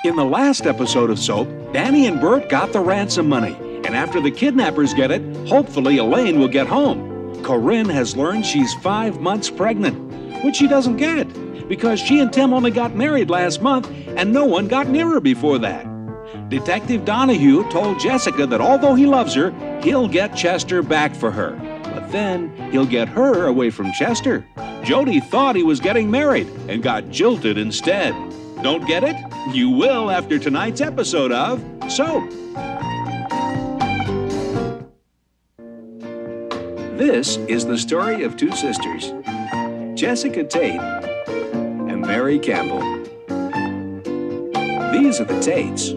In the last episode of Soap, Danny and Bert got the ransom money. And after the kidnappers get it, hopefully Elaine will get home. Corinne has learned she's 5 months pregnant, which she doesn't get, because she and Tim only got married last month and no one got near her before that. Detective Donahue told Jessica that although he loves her, he'll get Chester back for her. But then he'll get her away from Chester. Jody thought he was getting married and got jilted instead. Don't get it? You will after tonight's episode of Soap. This is the story of two sisters, Jessica Tate and Mary Campbell. These are the Tates,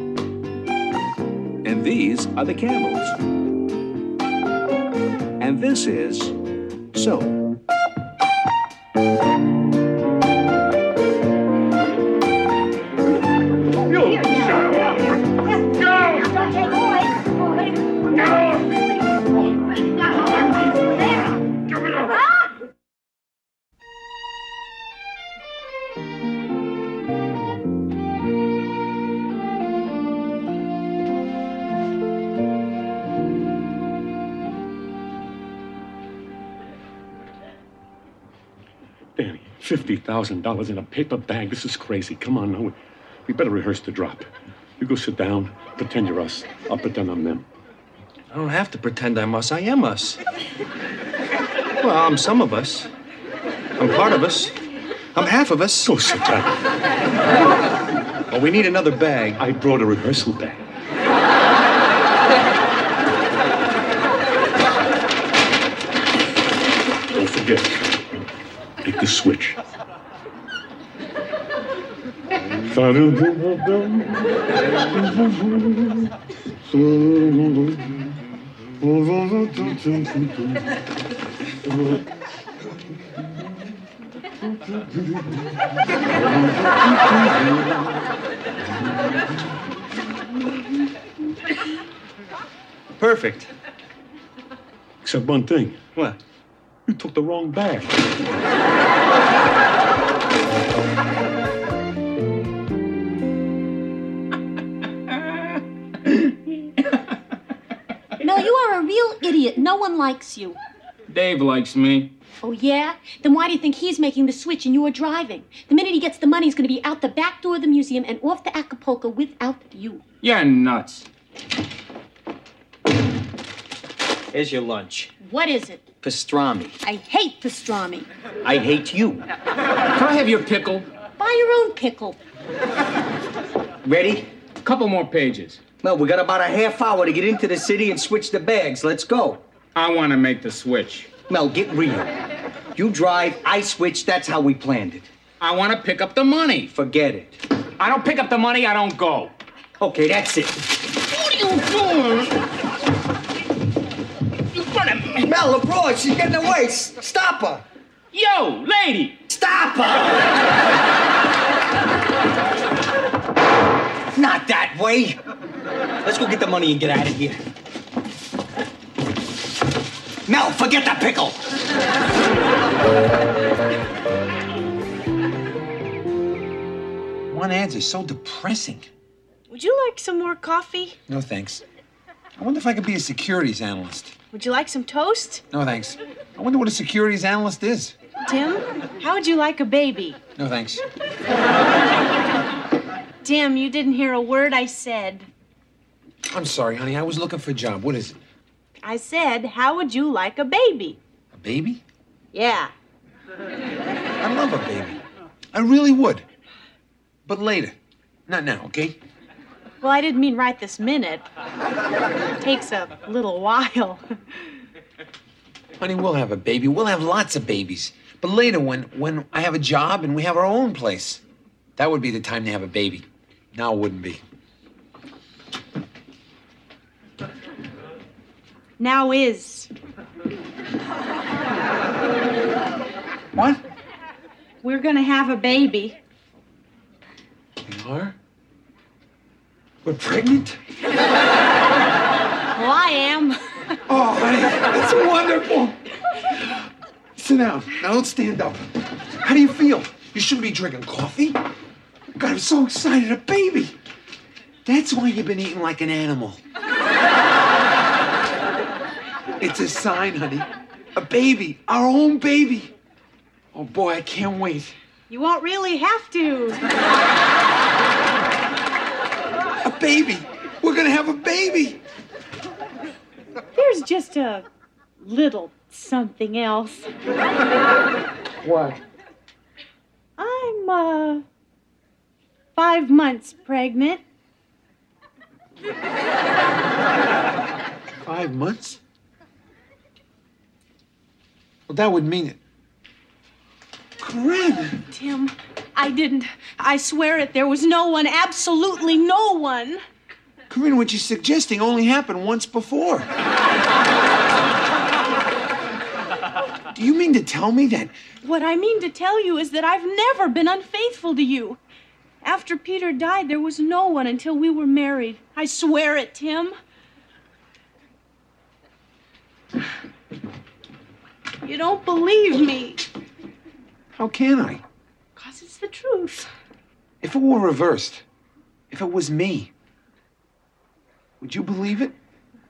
and these are the Campbells. And this is Soap. Danny, $50,000 in a paper bag. This is crazy. Come on, now. We better rehearse the drop. You go sit down, pretend you're us. I'll pretend I'm them. I don't have to pretend I'm us. I am us. Well, I'm some of us. I'm part of us. I'm half of us. Go sit down. Well, we need another bag. I brought a rehearsal bag. Don't forget. Take the switch. Perfect. Except one thing. What? You took the wrong bag. No, you are a real idiot. No one likes you. Dave likes me. Oh, yeah? Then why do you think he's making the switch and you are driving? The minute he gets the money, he's going to be out the back door of the museum and off to Acapulco without you. You're nuts. Here's your lunch. What is it? Pastrami. I hate pastrami. I hate you. Can I have your pickle? Buy your own pickle. Ready? A couple more pages. Well, we got about a half hour to get into the city and switch the bags. Let's go. I want to make the switch. Mel, get real. You drive, I switch. That's how we planned it. I want to pick up the money. Forget it. I don't pick up the money, I don't go. Okay, that's it. What are you doing? You gonna... Mel, LeBron, she's getting away. Stop her. Yo, lady! Stop her! Not that way. Let's go get the money and get out of here. Mel, forget the pickle. One ads is so depressing. Would you like some more coffee? No, thanks. I wonder if I could be a securities analyst. Would you like some toast? No, thanks. I wonder what a securities analyst is. Tim, how would you like a baby? No, thanks. Tim, you didn't hear a word I said. I'm sorry, honey. I was looking for a job. What is it? I said, how would you like a baby? A baby? Yeah. I love a baby. I really would. But later. Not now, okay? Well, I didn't mean right this minute. It takes a little while. Honey, we'll have a baby. We'll have lots of babies. But later, when I have a job and we have our own place, that would be the time to have a baby. Now it wouldn't be. Now is. What? We're gonna have a baby. We are? We're pregnant? Well, I am. Oh, honey, that's wonderful. Sit down. Now don't stand up. How do you feel? You shouldn't be drinking coffee. God, I'm so excited. A baby. That's why you've been eating like an animal. It's a sign, honey. A baby. Our own baby. Oh, boy, I can't wait. You won't really have to. A baby. We're gonna have a baby. There's just a little something else. What? I'm, 5 months pregnant. 5 months? Well, that would mean it. Corinne! Tim, I swear it, there was no one, absolutely no one. Corinne, what you're suggesting only happened once before. Do you mean to tell me that? What I mean to tell you is that I've never been unfaithful to you. After Peter died, there was no one until we were married. I swear it, Tim. You don't believe me. How can I? 'Cause it's the truth. If it were reversed, if it was me, would you believe it?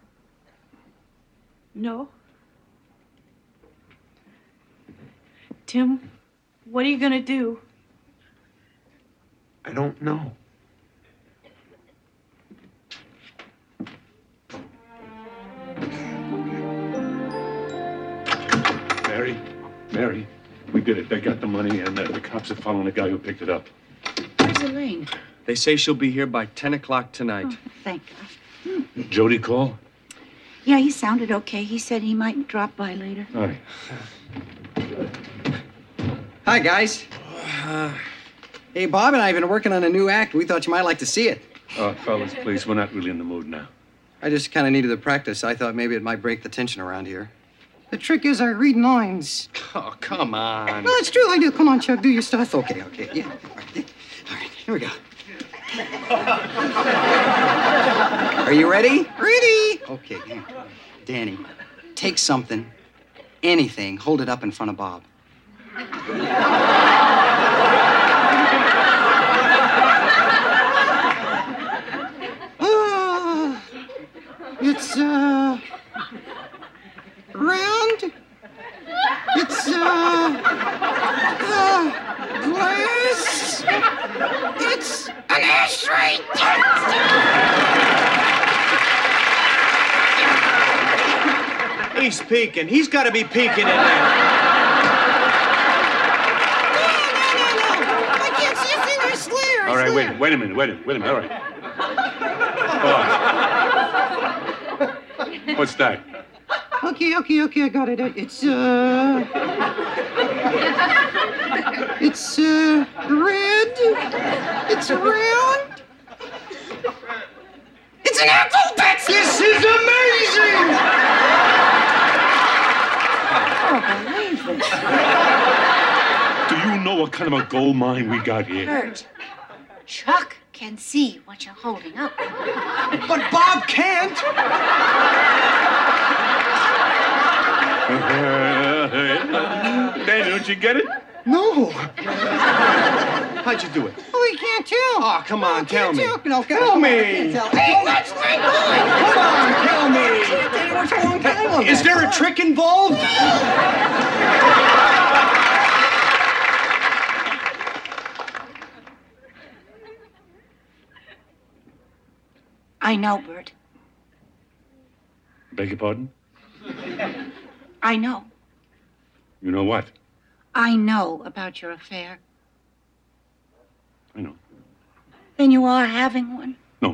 No. Tim, what are you gonna do? I don't know. Mary, we did it. They got the money, and the cops are following the guy who picked it up. Where's Elaine? They say she'll be here by 10 o'clock tonight. Oh, thank God. Jody call? Yeah, he sounded okay. He said he might drop by later. Hi. Hi, guys. Hey, Bob and I have been working on a new act. We thought you might like to see it. Oh, fellas, please, we're not really in the mood now. I just kind of needed the practice. I thought maybe it might break the tension around here. The trick is I read lines. Oh, come on. No, it's true. I do. Come on, Chuck. Do your stuff. Okay. Yeah. All right. Here we go. Are you ready? Ready. Okay. Yeah. Danny, take something, anything, hold it up in front of Bob. It's, round. It's, glass. It's an ashtray. He's peeking. He's got to be peeking in there. I can't see a thing. There's Slayer. All right, wait a minute. All right. Oh. What's that? Okay, I got it. It's red. It's round. It's an apple. This is amazing. Do you know what kind of a gold mine we got here? Bert, Chuck can see what you're holding up. But Bob can't. Danny, don't you get it? No. How'd you do it? Oh, he can't tell. Oh, come on, tell me. No, Tell me. Hey, that's my boy. Come on, tell me. Can't tell you what's a long time on Is that. there a trick involved? I know, Bert. Beg your pardon? I know. You know what? I know about your affair. I know. Then you are having one. No.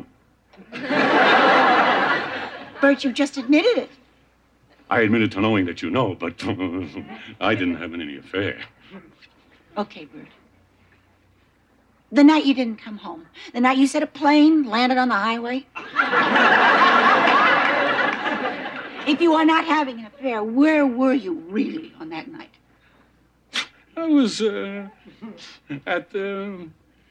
Bert, you just admitted it. I admitted to knowing that you know, but I didn't have any affair. Okay, Bert. The night you didn't come home. The night you said a plane landed on the highway. If you are not having an affair, where were you really on that night? I was at the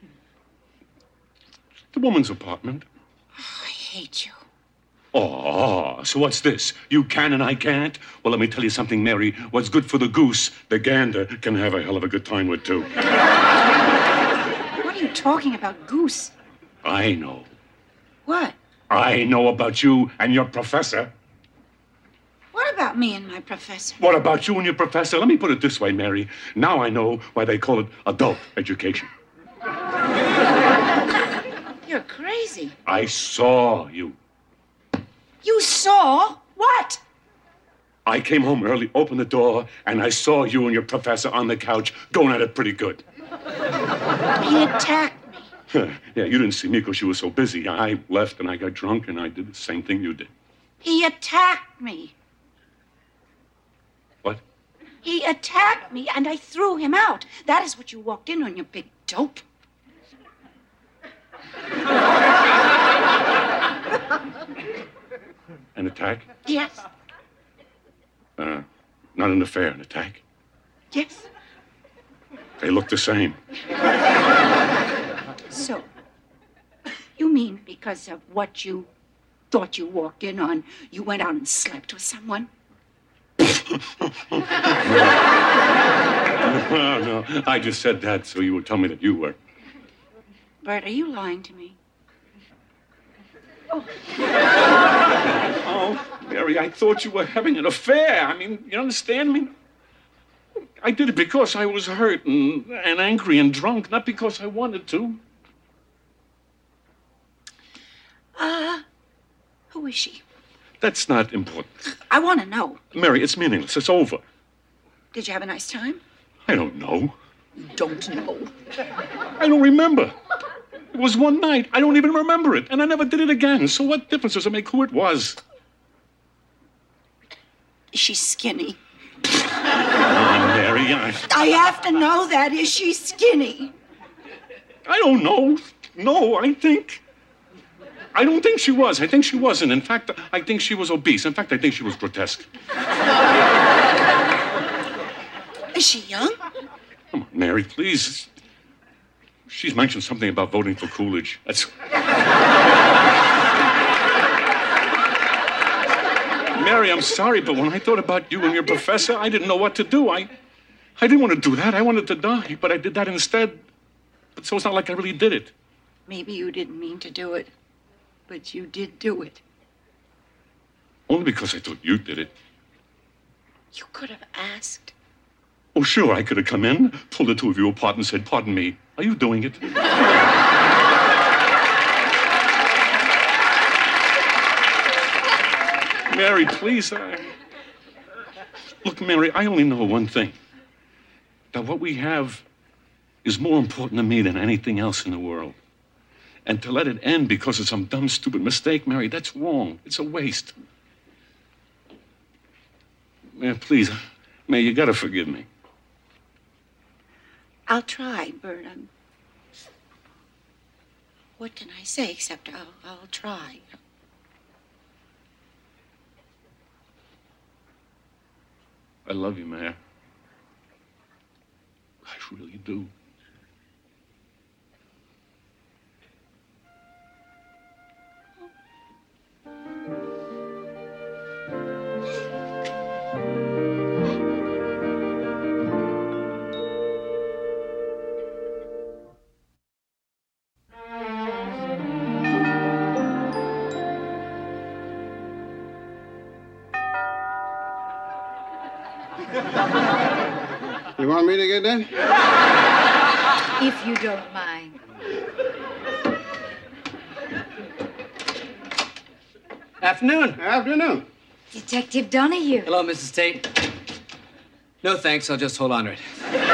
woman's apartment. Oh, I hate you. Oh, so what's this? You can and I can't? Well, let me tell you something, Mary. What's good for the goose, the gander can have a hell of a good time with, too. What are you talking about Goose. I know. What? I know about you and your professor. What about me and my professor? What about you and your professor? Let me put it this way, Mary. Now I know why they call it adult education. You're crazy. I saw you. You saw what? I came home early, opened the door, and I saw you and your professor on the couch going at it pretty good. He attacked me. Yeah, you didn't see me because you were so busy. I left and I got drunk and I did the same thing you did. He attacked me. What? He attacked me and I threw him out. That is what you walked in on, you big dope. An attack? Yes. Not an affair, an attack. Yes. They look the same. So, you mean because of what you thought you walked in on, you went out and slept with someone? No, I just said that so you would tell me that you were. Bert, are you lying to me? Oh, Mary, I thought you were having an affair. I mean, you understand me? I did it because I was hurt and angry and drunk, not because I wanted to. Who is she? That's not important. I want to know. Mary, it's meaningless. It's over. Did you have a nice time? I don't know. You don't know. I don't remember. It was one night. I don't even remember it. And I never did it again. So what difference does it make who it was? Is she skinny? Mary, I have to know that. Is she skinny? I don't know. No, I don't think she was. I think she wasn't. In fact, I think she was obese. In fact, I think she was grotesque. Is she young? Come on, Mary, please. She's mentioned something about voting for Coolidge. That's... Mary, I'm sorry, but when I thought about you and your professor, I didn't know what to do. I didn't want to do that. I wanted to die, but I did that instead. But so it's not like I really did it. Maybe you didn't mean to do it, but you did do it. Only because I thought you did it. You could have asked. Oh, sure, I could have come in, pulled the two of you apart and said, "Pardon me, are you doing it?" Mary, please. Look, Mary, I only know one thing. That what we have is more important to me than anything else in the world. And to let it end because of some dumb, stupid mistake, Mary, that's wrong. It's a waste. Mary, please, Mary, you gotta forgive me. I'll try, Bert. What can I say except I'll try. I love you, Mary. I really do. You want me to get that? If you don't mind. Afternoon. Afternoon. Detective Donahue. Hello, Mrs. Tate. No, thanks. I'll just hold on to it.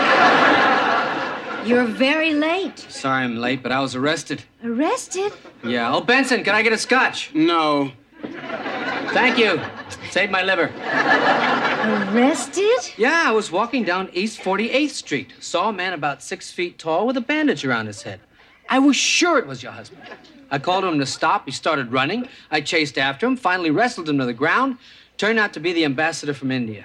You're very late. Sorry I'm late, but I was arrested. Arrested? Yeah. Oh, Benson, can I get a scotch? No. Thank you. Saved my liver. Arrested? Yeah, I was walking down East 48th Street. Saw a man about 6 feet tall with a bandage around his head. I was sure it was your husband. I called him to stop. He started running. I chased after him, finally wrestled him to the ground. Turned out to be the ambassador from India.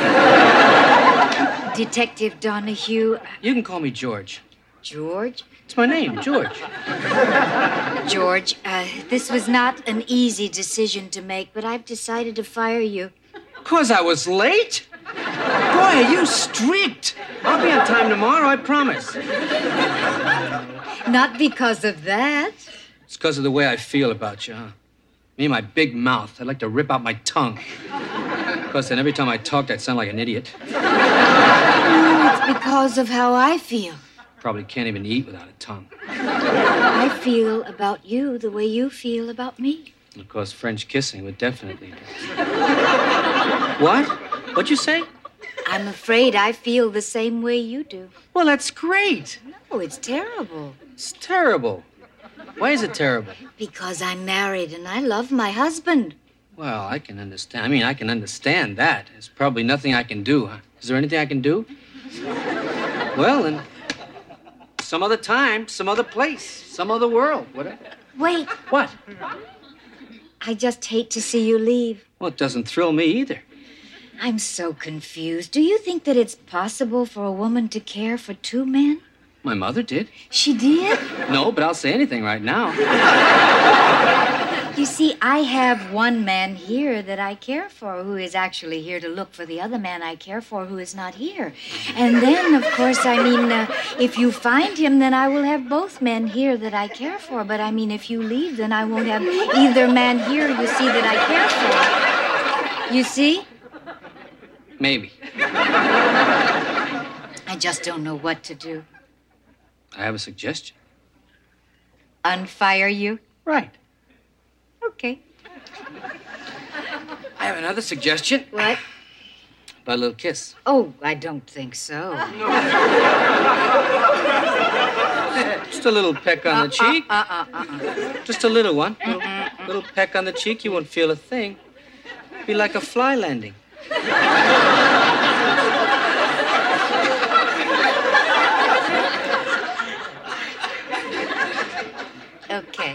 Detective Donahue. You can call me George. George? It's my name, George. George, this was not an easy decision to make, but I've decided to fire you. 'Cause I was late? Boy, are you strict. I'll be on time tomorrow, I promise. Not because of that. It's because of the way I feel about you, huh? Me and my big mouth. I'd like to rip out my tongue. Of course, then every time I talked, I'd sound like an idiot. No, it's because of how I feel. Probably can't even eat without a tongue. I feel about you the way you feel about me. Of course, French kissing would definitely do. What? What'd you say? I'm afraid I feel the same way you do. Well, that's great. No, it's terrible. It's terrible. Why is it terrible? Because I'm married and I love my husband. Well, I can understand. I mean, I can understand that. There's probably nothing I can do. Huh? Is there anything I can do? Well, then, some other time, some other place, some other world, whatever. Wait. What? I just hate to see you leave. Well, it doesn't thrill me either. I'm so confused. Do you think that it's possible for a woman to care for two men? My mother did. She did? No, but I'll say anything right now. You see, I have one man here that I care for who is actually here to look for the other man I care for who is not here. And then, of course, if you find him, then I will have both men here that I care for. But if you leave, then I won't have either man here, you see, that I care for. You see? Maybe. I just don't know what to do. I have a suggestion. Unfire you? Right. Okay. I have another suggestion. What? About a little kiss. Oh, I don't think so. Just a little peck on the cheek. Just a little one. Little peck on the cheek, you won't feel a thing. Be like a fly landing. Okay.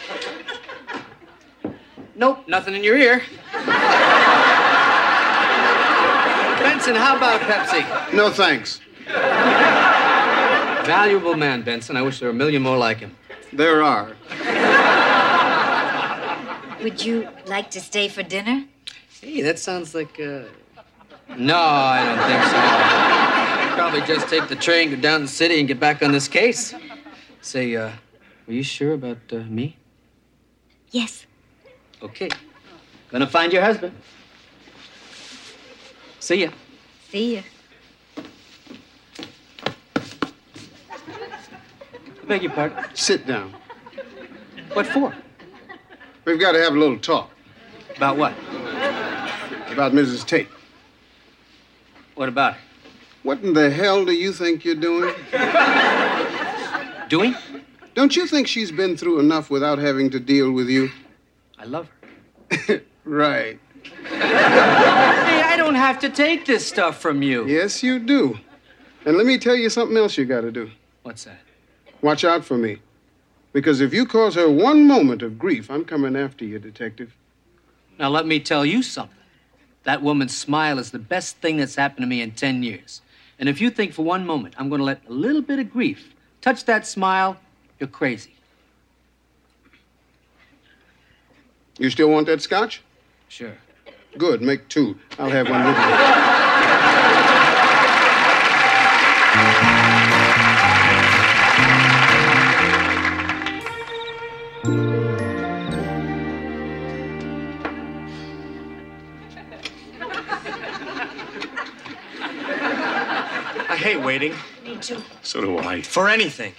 Nope, nothing in your ear. Benson, how about Pepsi? No, thanks. Valuable man, Benson. I wish there were a million more like him. There are. Would you like to stay for dinner? Hey, that sounds like, No, I don't think so. Probably just take the train, go down to the city, and get back on this case. Say, are you sure about me? Yes. Okay. Gonna find your husband. See ya. See ya. I beg your pardon? Sit down. What for? We've got to have a little talk. About what? About Mrs. Tate. What about her? What in the hell do you think you're doing? Doing? Don't you think she's been through enough without having to deal with you? I love her. Right. Hey, I don't have to take this stuff from you. Yes, you do. And let me tell you something else you got to do. What's that? Watch out for me. Because if you cause her one moment of grief, I'm coming after you, Detective. Now, let me tell you something. That woman's smile is the best thing that's happened to me in 10 years. And if you think for one moment I'm going to let a little bit of grief touch that smile, you're crazy. You still want that scotch? Sure. Good, make two. I'll have one with I hate waiting. Me too. So do I. For anything.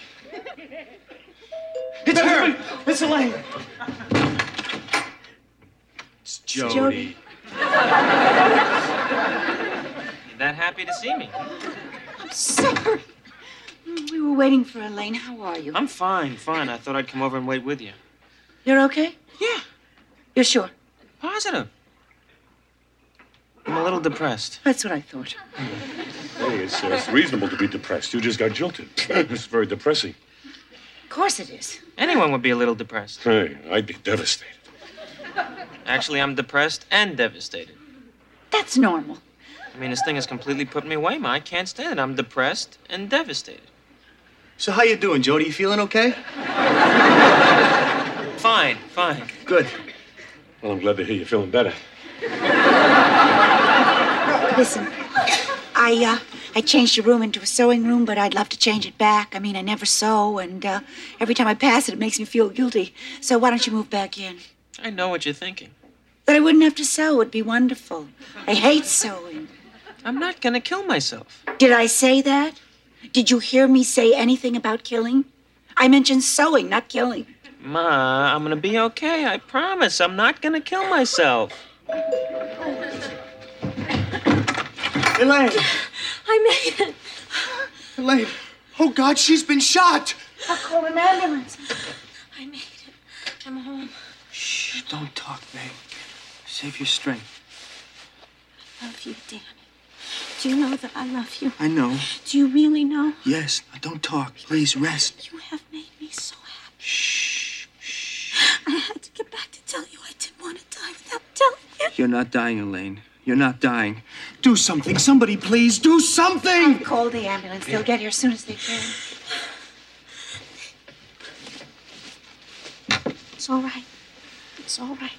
It's her! It's Elaine! It's Jody. You that happy to see me? I'm sorry. We were waiting for Elaine. How are you? I'm fine. I thought I'd come over and wait with you. You're okay? Yeah. You're sure? Positive. I'm a little depressed. That's what I thought. Hey, it's reasonable to be depressed. You just got jilted. It's very depressing. Of course it is. Anyone would be a little depressed. Hey, I'd be devastated. Actually, I'm depressed and devastated. That's normal. I mean, this thing has completely put me away, Ma. I can't stand it. I'm depressed and devastated. So how you doing, Jody? You feeling okay? Fine. Good. Well, I'm glad to hear you're feeling better. Listen, I changed your room into a sewing room, but I'd love to change it back. I mean, I never sew, and every time I pass it, it makes me feel guilty. So why don't you move back in? I know what you're thinking. That I wouldn't have to sew would be wonderful. I hate sewing. I'm not gonna kill myself. Did I say that? Did you hear me say anything about killing? I mentioned sewing, not killing. Ma, I'm gonna be okay. I promise. I'm not gonna kill myself. Elaine! I made it. Elaine! Oh, God, she's been shot! I'll call an ambulance. I made it. I'm home. Shh, don't talk, babe. Save your strength. I love you, Danny. Do you know that I love you? I know. Do you really know? Yes. Now, don't talk. Please, rest. You have made me so happy. Shh. Shh. I had to get back to tell you I didn't want to die without telling you. You're not dying, Elaine. You're not dying. Do something. Somebody, please, do something! I'll call the ambulance. They'll get here as soon as they can. It's all right. It's all right.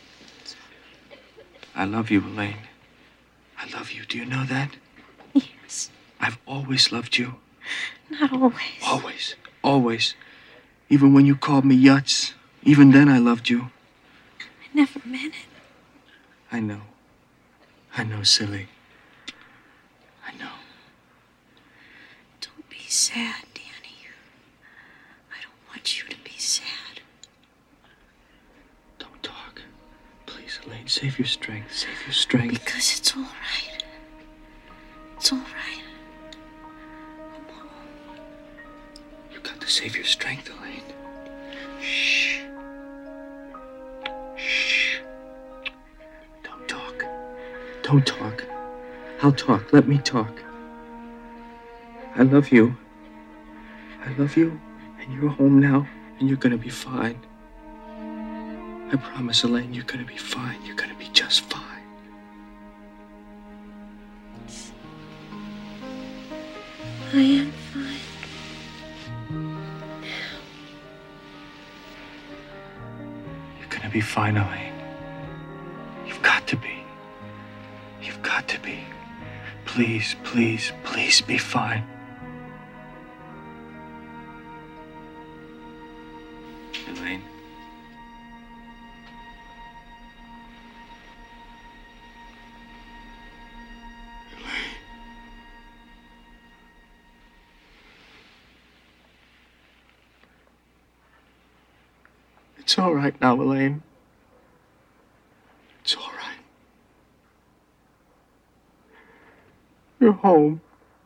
I love you, Elaine. I love you. Do you know that? Yes. I've always loved you. Not always. Always. Always. Even when you called me Yutz, even then I loved you. I never meant it. I know. I know, silly. I know. Don't be sad, Danny. I don't want you to be sad. Don't talk. Please, Elaine, save your strength. Save your strength. Because it's all right. It's all right. I'm home. You've got to save your strength, Elaine. Shh. Shh. Don't talk. Don't talk. I'll talk. Let me talk. I love you. I love you, and you're home now, and you're gonna be fine. I promise, Elaine, you're gonna be fine. You're gonna be just fine. I am fine. You're gonna be fine, Elaine. You've got to be. You've got to be. Please, please, please be fine. Elaine. It's all right now, Elaine. It's all right. You're home.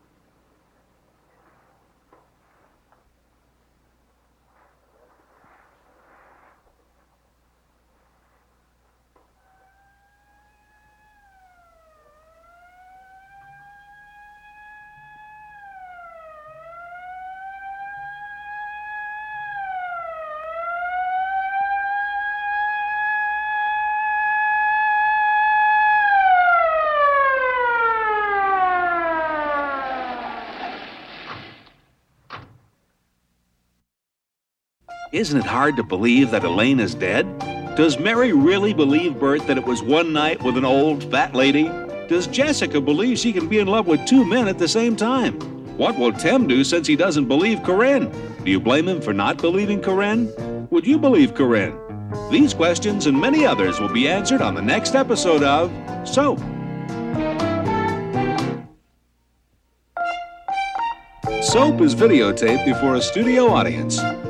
Isn't it hard to believe that Elaine is dead? Does Mary really believe, Bert, that it was one night with an old, fat lady? Does Jessica believe she can be in love with two men at the same time? What will Tim do since he doesn't believe Corinne? Do you blame him for not believing Corinne? Would you believe Corinne? These questions and many others will be answered on the next episode of Soap. Soap is videotaped before a studio audience.